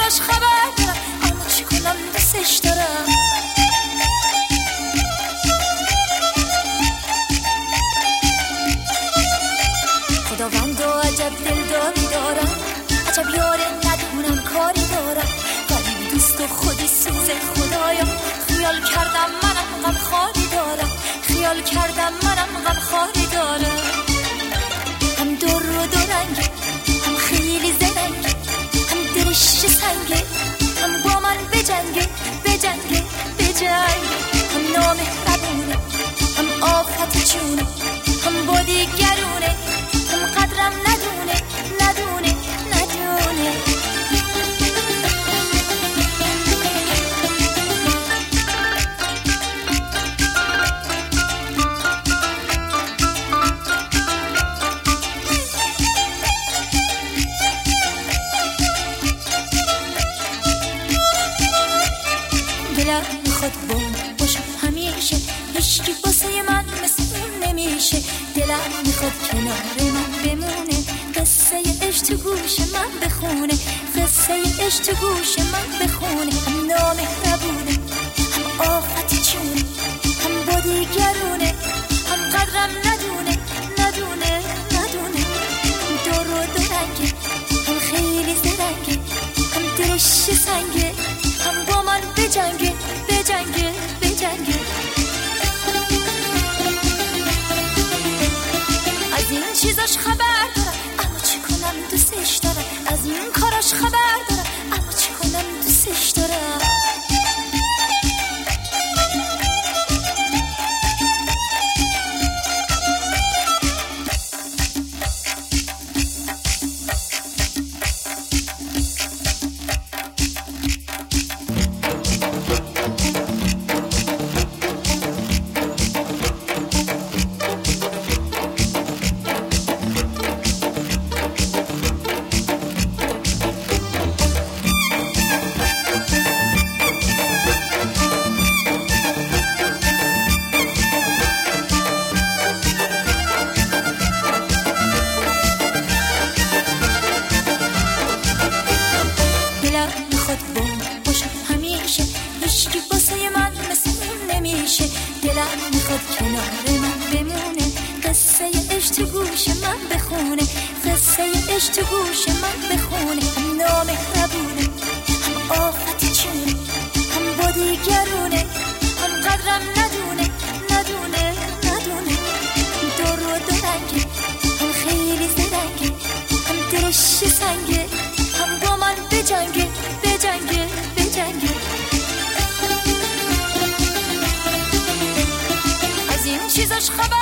چیزاش خبر دارم، اما چی کنم دوستش دارم. خداوند و عجب دلداری دارم، عجب یاره ندونم کاری دارم، ولی دوست و خودی سوز خدایا. خیال کردم منم غم خاری دارم، خیال کردم منم غم خاری دارم. هم دور و دورنگه، هم خیلی زرنگه، هم دلش سنگه، هم با من بجنگه بجنگه بجنگه. هم نامهربونه، هم آفت جونه، هم با دیگرونه، هم قدرم ندونه ندونه ندونه. دلم میخواد بوم باشم همیشه، هیچکی واسه من مثل اون نمیشه. دلم میخواد کنار من بمونه، قصه عشق تو گوش من بخونه، قصه عشق تو گوش من بخونه. هم نامهربونه، هم آفت جونه، هم با دیگرونه، هم قدرم ندونه ندونه ندونه. هم دور و دورنگه، هم خیلی زرنگه، هم دلش سنگه، هم با من بجنگه بجنگه بجنگه. از این چیزاش خبر دارم، اما چی کنم دوستش دارم. از این کاراش خبر دارم، اما چی کنم دوستش دارم. تو گوش من بخونه. هم نامهربونه، هم آفت جونه، هم با دیگرونه، هم قدرم ندونه ندونه ندونه. هم دور و دورنگه، هم خیلی زرنگه، هم دلش سنگه، هم با من بجنگه بجنگه بجنگه. از این چیزاش خبر